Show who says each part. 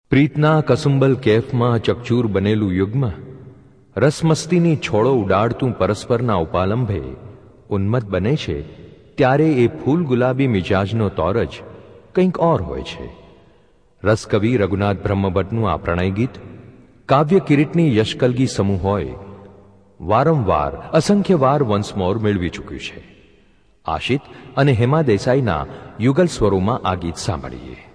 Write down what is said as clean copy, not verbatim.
Speaker 1: પ્રીતના કસુંબલ કેફમાં ચકચૂર બનેલું યુગ્મ રસમસ્તીની છોડો ઉડાડતું પરસ્પરના ઉપાલંભે ઉન્મત્ત બને છે, ત્યારે એ ફૂલ ગુલાબી મિજાજનો તોર જ કંઈક ઓર હોય છે. રસકવિ રઘુનાથ બ્રહ્મભટ્ટનું આ પ્રણય ગીત કાવ્ય કિરીટની યશકલગી સમૂહ હોય વારંવાર અસંખ્ય વાર વન્સ મોર મેળવી ચૂક્યું છે. આશિત અને હેમા દેસાઈના યુગલ સ્વરોમાં આ ગીત સાંભળીએ.